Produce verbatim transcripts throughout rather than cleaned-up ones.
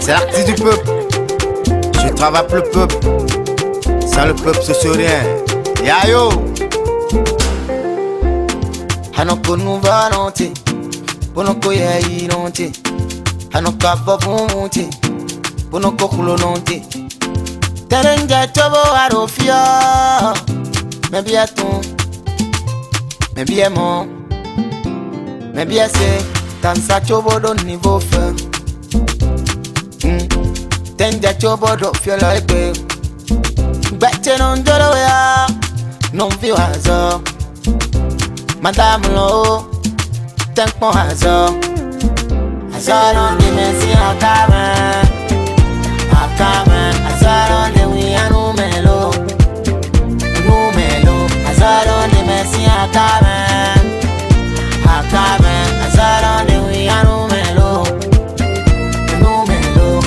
C'est l'artiste du peuple. Je travaille pour le peuple. Sans le peuple, ce c'est rien. Yayo. Hanoko nous volonté. Bonoko ya inonté. Hanoka babunté. Bonoko kulononté. Terenja chobo arofia. Maybe a ton. Maybe a mon. Maybe a say. Tansa chobo don niveau feu. Tenja chobo do feel like babe. Better non jolo ya. Non feel hazo. Madame lo. Tank mo hazo. Hazo non di mesi akame. Akame. Hazo non di we anu melo. Nu melo. Hazo non di mesi akame. Akame. Hazo non di we anu melo. Nu melo.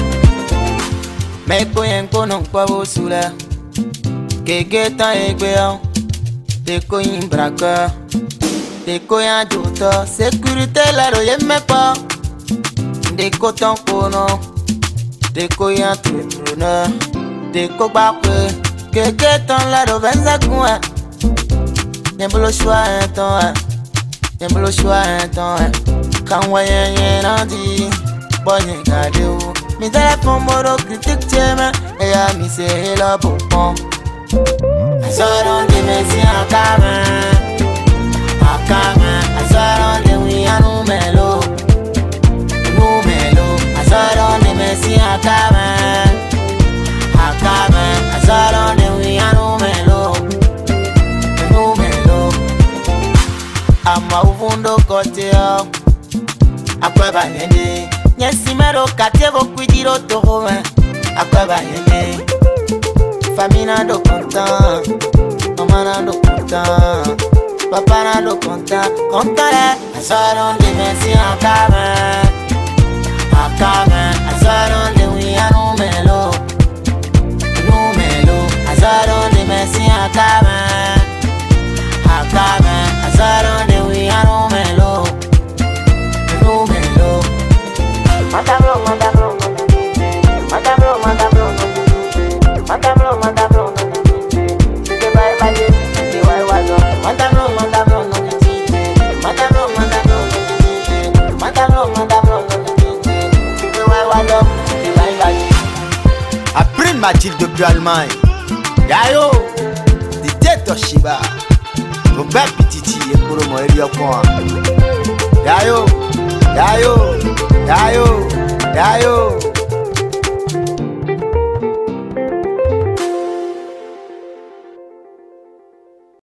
Meko yenko non kwa bosula. Keke tan egbe an. Deko yin braka. Deko yan jota. Sécurité la ro yeme pa. Deko tan kono. Deko yan entrepreneur. Deko bakwe. Keke tan la ro venza koué. Yembolo choix un temps. Yembolo choix un temps. Quand voyen yen andi. Bonne gade ou. Mi téléphone moro critique tieme. Et ya mi se hello bon. Azoron de mesi akame. Akame. Azoron de we anu melo. Nu melo. Azoron de mesi akame. Akame. Azoron de we anu melo. Nu melo. Ama uvundo kote yo. Akwe ba yende. Nyesi mero kate go kwidiro tohome. Akwe ba yende. Famille nado content, maman nado content, papa nado content, content. Azoron de mesi akame, akame. Azoron de we anu melo, nu melo. Azoron de mesi akame, akame. Azoron de we anu melo, nu melo. Mandablo, mandablo, mandablo, mandablo. Mandablo, mandablo, no te vai valer, te vai valer. Mandablo, mandablo, no te Mandablo, mandablo, no te Mandablo, mandablo, no te vai valer, te vai valer. Après Mathilde depuis Allemagne. Yayo. Dite Toshiba. Robert Pititi et pour le moyen quoi. Yayo. Yayo. Yayo. Yayo.